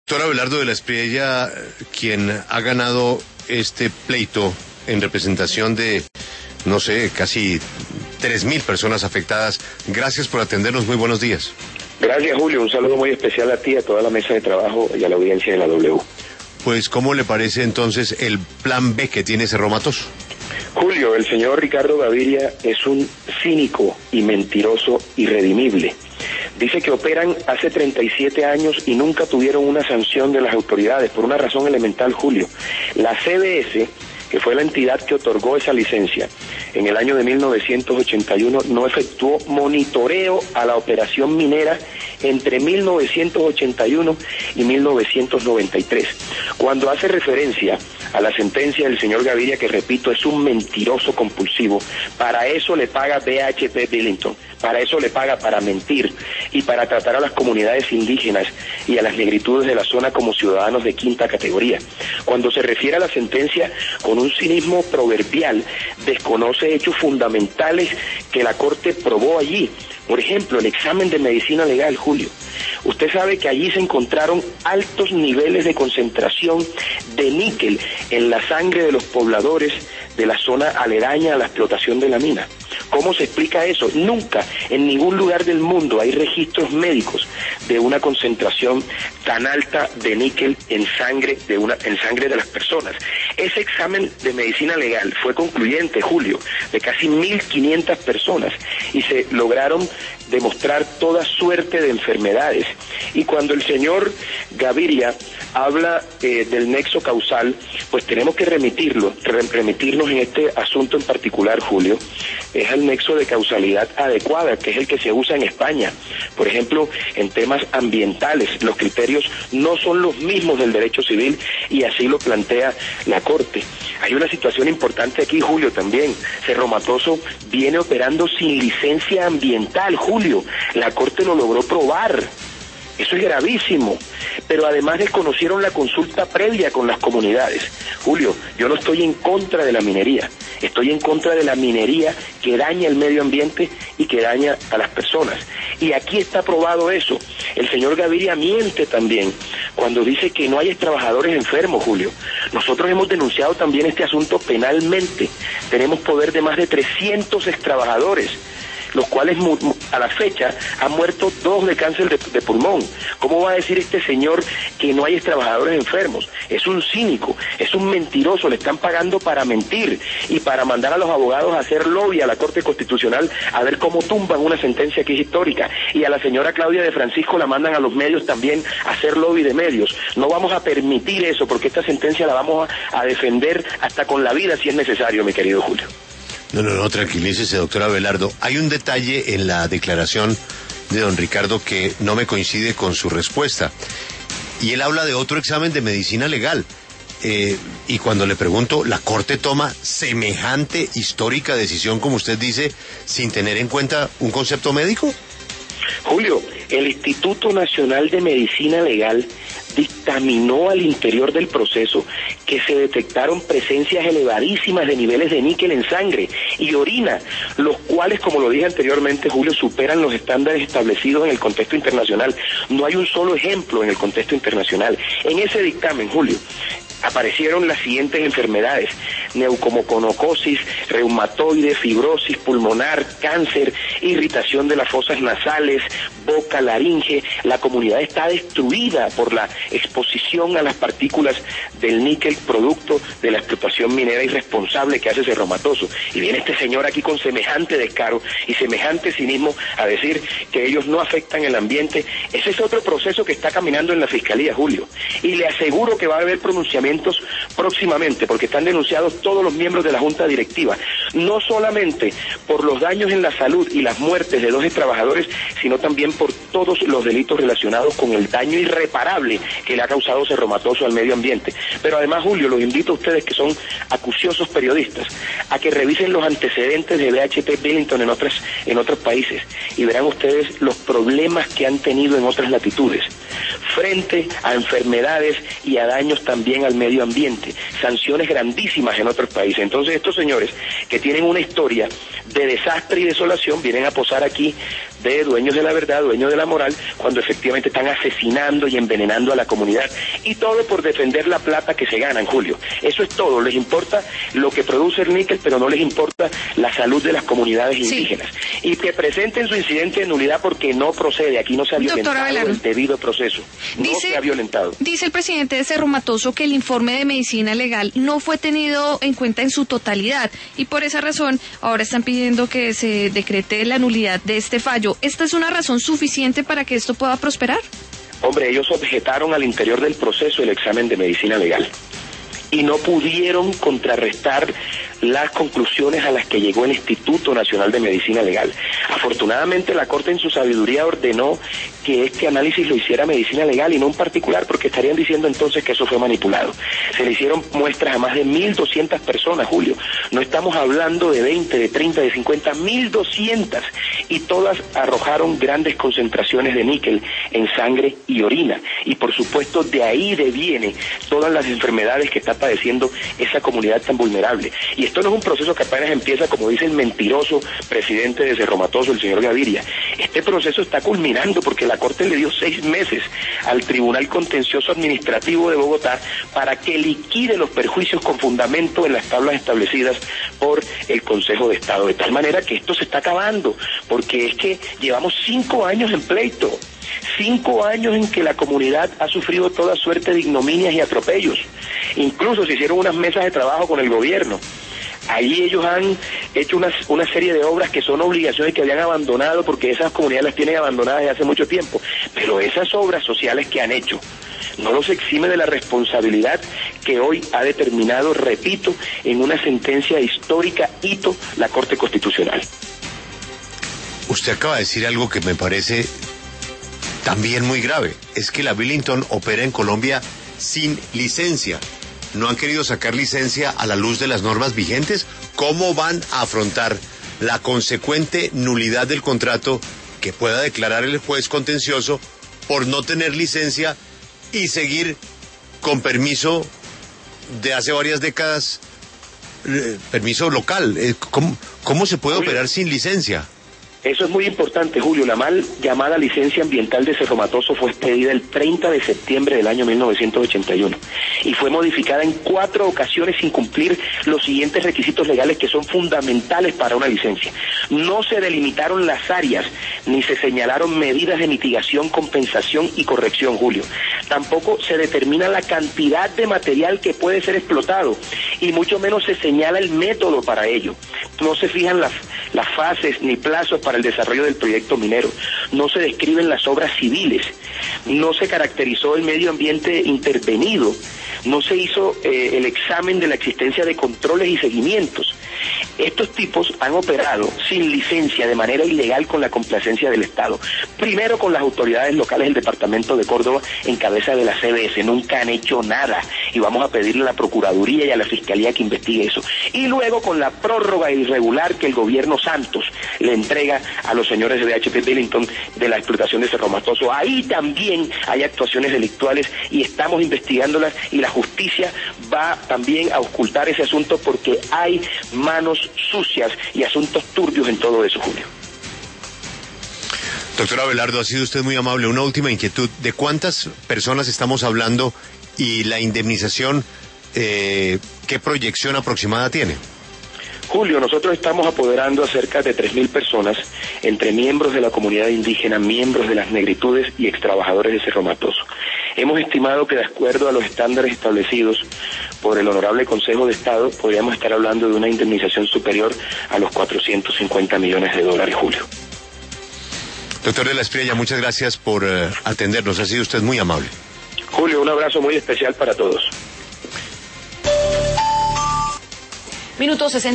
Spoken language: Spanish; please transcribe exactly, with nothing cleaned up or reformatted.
Doctor Abelardo de la Espriella, quien ha ganado este pleito en representación de, no sé, casi tres mil personas afectadas. Gracias por atendernos, muy buenos días. Gracias, Julio, un saludo muy especial a ti, a toda la mesa de trabajo y a la audiencia de la W. Pues, ¿cómo le parece entonces el plan B que tiene Cerro Matoso? Julio, el señor Ricardo Gaviria es un cínico y mentiroso irredimible. Dice que operan hace treinta y siete años y nunca tuvieron una sanción de las autoridades, por una razón elemental, Julio. La C B S, que fue la entidad que otorgó esa licencia, en el año de mil novecientos ochenta y uno no efectuó monitoreo a la operación minera entre mil novecientos ochenta y uno y mil novecientos noventa y tres. Cuando hace referencia a la sentencia del señor Gaviria, que repito, es un mentiroso compulsivo, para eso le paga B H P Billiton, para eso le paga para mentir y para tratar a las comunidades indígenas y a las negritudes de la zona como ciudadanos de quinta categoría. Cuando se refiere a la sentencia con un cinismo proverbial, desconoce hechos fundamentales que la Corte probó allí. Por ejemplo, el examen de medicina legal, Julio. Usted sabe que allí se encontraron altos niveles de concentración de níquel en la sangre de los pobladores de la zona aledaña a la explotación de la mina. ¿Cómo se explica eso? Nunca en ningún lugar del mundo hay registros médicos de una concentración tan alta de níquel en sangre de una en sangre de las personas. Ese examen de medicina legal fue concluyente, Julio, de casi mil quinientas personas, y se lograron demostrar toda suerte de enfermedades. Y cuando el señor Gaviria habla eh, del nexo causal, pues tenemos que remitirlo, remitirnos en este asunto en particular, Julio, es el nexo de causalidad adecuada, que es el que se usa en España. Por ejemplo, en temas ambientales, los criterios no son los mismos del derecho civil, y así lo plantea la Corte. Hay una situación importante aquí, Julio, también. Cerro Matoso viene operando sin licencia ambiental, Julio. La Corte lo logró probar. Eso es gravísimo. Pero además desconocieron la consulta previa con las comunidades. Julio, yo no estoy en contra de la minería. Estoy en contra de la minería que daña el medio ambiente y que daña a las personas. Y aquí está probado eso. El señor Gaviria miente también cuando dice que no hay trabajadores enfermos, Julio. Nosotros hemos denunciado también este asunto penalmente. Tenemos poder de más de trescientos extrabajadores, los cuales a la fecha han muerto dos de cáncer de, de pulmón. ¿Cómo va a decir este señor que no hay trabajadores enfermos? Es un cínico, es un mentiroso, le están pagando para mentir y para mandar a los abogados a hacer lobby a la Corte Constitucional a ver cómo tumban una sentencia que es histórica. Y a la señora Claudia de Francisco la mandan a los medios también a hacer lobby de medios. No vamos a permitir eso, porque esta sentencia la vamos a, a defender hasta con la vida si es necesario, mi querido Julio. No, no, no, tranquilícese, doctor Abelardo. Hay un detalle en la declaración de don Ricardo que no me coincide con su respuesta. Y él habla de otro examen de medicina legal. Eh, y cuando le pregunto, ¿la Corte toma semejante histórica decisión, como usted dice, sin tener en cuenta un concepto médico? Julio, el Instituto Nacional de Medicina Legal dictaminó al interior del proceso que se detectaron presencias elevadísimas de niveles de níquel en sangre y orina, los cuales, como lo dije anteriormente, Julio, superan los estándares establecidos en el contexto internacional. No hay un solo ejemplo en el contexto internacional. En ese dictamen, Julio, aparecieron las siguientes enfermedades: neumoconocosis, reumatoide, fibrosis pulmonar, cáncer, irritación de las fosas nasales, boca, laringe. La comunidad está destruida por la exposición a las partículas del níquel, producto de la explotación minera irresponsable que hace Cerro Matoso. Y viene este señor aquí con semejante descaro y semejante cinismo a decir que ellos no afectan el ambiente. Ese es otro proceso que está caminando en la Fiscalía, Julio. Y le aseguro que va a haber pronunciamientos próximamente, porque están denunciados todos los miembros de la Junta Directiva, no solamente por los daños en la salud y las muertes de doce trabajadores, sino también por todos los delitos relacionados con el daño irreparable que le ha causado Cerro Matoso al medio ambiente. Pero además, Julio, los invito a ustedes, que son acuciosos periodistas, a que revisen los antecedentes de B H P Billiton en otras, en otros países, y verán ustedes los problemas que han tenido en otras latitudes frente a enfermedades y a daños también al medio ambiente. Sanciones grandísimas en otros países. Entonces estos señores que tienen una historia de desastre y desolación vienen a posar aquí de dueños de la verdad, dueños de la moral, cuando efectivamente están asesinando y envenenando a la comunidad, y todo por defender la plata que se ganan, Julio. Eso es todo. Les importa lo que produce el níquel, pero no les importa la salud de las comunidades sí. indígenas. Y que presenten su incidente de nulidad porque no procede. Aquí no se ha violentado el debido proceso. No dice, se ha violentado. Dice el presidente de Cerro Matoso que el informe de medicina legal no fue tenido en cuenta en su totalidad, y por esa razón ahora están pidiendo que se decrete la nulidad de este fallo. ¿Esta es una razón suficiente para que esto pueda prosperar? Hombre, ellos objetaron al interior del proceso el examen de medicina legal y no pudieron contrarrestar las conclusiones a las que llegó el Instituto Nacional de Medicina Legal. Afortunadamente la Corte en su sabiduría ordenó que este análisis lo hiciera Medicina Legal y no un particular, porque estarían diciendo entonces que eso fue manipulado. Se le hicieron muestras a más de mil doscientas personas, Julio. No estamos hablando de veinte, de treinta, de cincuenta, mil doscientas, y todas arrojaron grandes concentraciones de níquel en sangre y orina. Y por supuesto de ahí deviene todas las enfermedades que está padeciendo esa comunidad tan vulnerable. Y esto no es un proceso que apenas empieza, como dice el mentiroso presidente de Cerro Matoso, el señor Gaviria. Este proceso está culminando porque la Corte le dio seis meses al Tribunal Contencioso Administrativo de Bogotá para que liquide los perjuicios con fundamento en las tablas establecidas por el Consejo de Estado. De tal manera que esto se está acabando, porque es que llevamos cinco años en pleito. Cinco años en que la comunidad ha sufrido toda suerte de ignominias y atropellos. Incluso se hicieron unas mesas de trabajo con el gobierno. Allí ellos han hecho una, una serie de obras que son obligaciones que habían abandonado porque esas comunidades las tienen abandonadas desde hace mucho tiempo. Pero esas obras sociales que han hecho no los exime de la responsabilidad que hoy ha determinado, repito, en una sentencia histórica hito la Corte Constitucional. Usted acaba de decir algo que me parece también muy grave. Es que la Billington opera en Colombia sin licencia. ¿No han querido sacar licencia a la luz de las normas vigentes? ¿Cómo van a afrontar la consecuente nulidad del contrato que pueda declarar el juez contencioso por no tener licencia y seguir con permiso de hace varias décadas, eh, permiso local? Eh, ¿cómo, ¿Cómo se puede operar sin licencia? Eso es muy importante, Julio. La mal llamada licencia ambiental de Cerro Matoso fue expedida el treinta de septiembre del año mil novecientos ochenta y uno y fue modificada en cuatro ocasiones sin cumplir los siguientes requisitos legales que son fundamentales para una licencia. No se delimitaron las áreas, ni se señalaron medidas de mitigación, compensación y corrección, Julio. Tampoco se determina la cantidad de material que puede ser explotado, y mucho menos se señala el método para ello. No se fijan las, las fases ni plazos para el desarrollo del proyecto minero. No se describen las obras civiles. No se caracterizó el medio ambiente intervenido. No se hizo eh, el examen de la existencia de controles y seguimientos. Estos tipos han operado sin licencia de manera ilegal con la complacencia del Estado. Primero con las autoridades locales del departamento de Córdoba en cabeza de la C B S. Nunca han hecho nada y vamos a pedirle a la Procuraduría y a la Fiscalía que investigue eso. Y luego con la prórroga irregular que el gobierno Santos le entrega a los señores de B H P Billington de la explotación de Cerro Matoso. Ahí también hay actuaciones delictuales y estamos investigándolas, y la justicia va también a ocultar ese asunto porque hay manos sucias y asuntos turbios en todo eso, Julio. Doctor Abelardo, ha sido usted muy amable. Una última inquietud. ¿De cuántas personas estamos hablando y la indemnización, eh, qué proyección aproximada tiene? Julio, nosotros estamos apoderando a cerca de tres mil personas, entre miembros de la comunidad indígena, miembros de las negritudes y extrabajadores de Cerro Matoso. Hemos estimado que de acuerdo a los estándares establecidos por el Honorable Consejo de Estado, podríamos estar hablando de una indemnización superior a los cuatrocientos cincuenta millones de dólares, Julio. Doctor de la Espriella, muchas gracias por uh, atendernos. Ha sido usted muy amable. Julio, un abrazo muy especial para todos. Minuto sesenta.